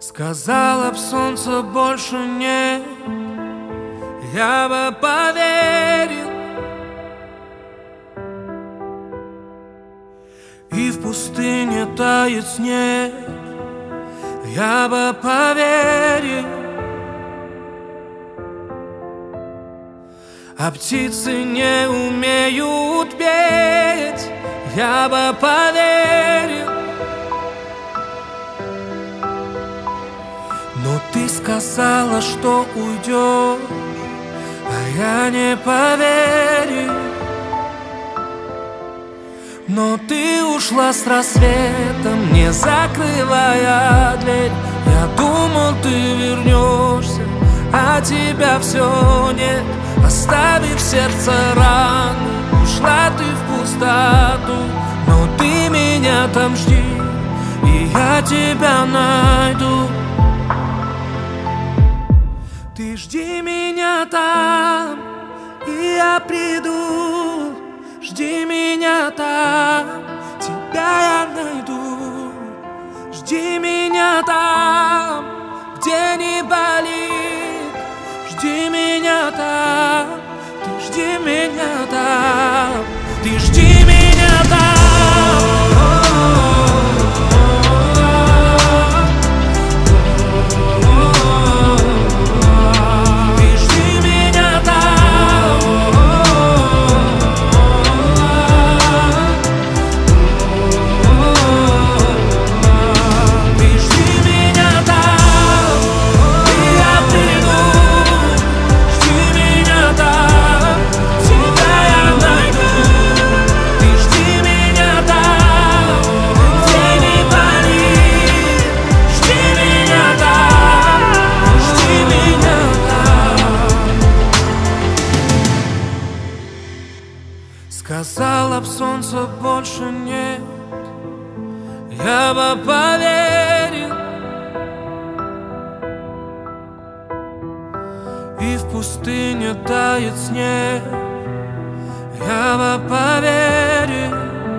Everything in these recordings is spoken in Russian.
Сказала б, солнца больше нет, я бы поверил. И в пустыне тает снег, я бы поверил. А птицы не умеют петь, я бы поверил. Но ты сказала, что уйдешь, а я не поверил. Но ты ушла с рассветом, не закрывая дверь. Я думал, ты вернешься, а тебя все нет. Оставив сердце раны, ушла ты в пустоту. Но ты меня там жди, и я тебя найду. Ты жди меня там, и я приду. Жди меня там, тебя я найду. Жди меня там, где не болит. Жди меня там, ты жди меня там. Ты жди меня там. Сказала б, солнца больше нет, я бы поверил. И в пустыне тает снег, я бы поверил.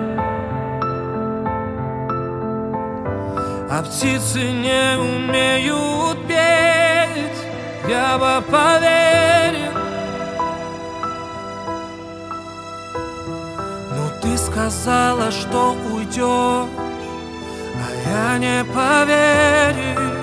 А птицы не умеют петь, я бы поверил. Ты сказала, что уйдешь, а я не поверил.